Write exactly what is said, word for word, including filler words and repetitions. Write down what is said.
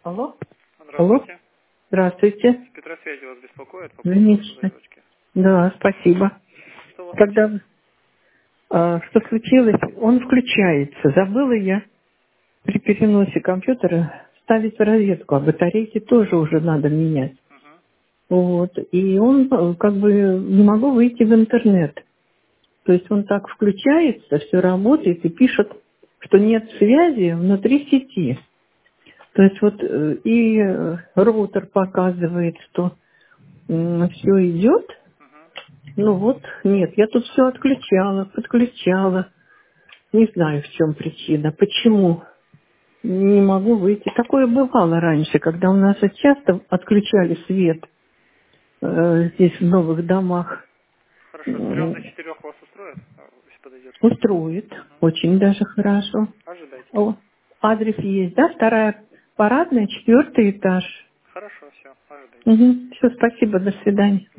Алло? Алло? Здравствуйте. Здравствуйте. Петросвязи вас беспокоит по поводу Замечательно. точки. Да, спасибо. Что у вас Когда, случилось? а, что случилось, он включается. Забыла я при переносе компьютера ставить в розетку, а батарейки тоже уже надо менять. Угу. Вот. И он э, как бы не могу выйти в интернет. То есть он так включается, все работает и пишет, что нет связи внутри сети. То есть вот э, и э, роутер показывает, что все идет. Угу. Ну вот, нет, я тут все отключала, подключала. Не знаю, в чем причина. Почему не могу выйти? Такое бывало раньше, когда у нас часто отключали свет э, здесь в новых домах. Хорошо, с трех до М, четырех вас устроит, а, если подойдет? Устроит. Угу. Очень даже хорошо. Ожидайте. О, адрес есть, да? Вторая парадная, четвертый этаж. Хорошо, все, ожидайте. Угу. Все, спасибо, до свидания.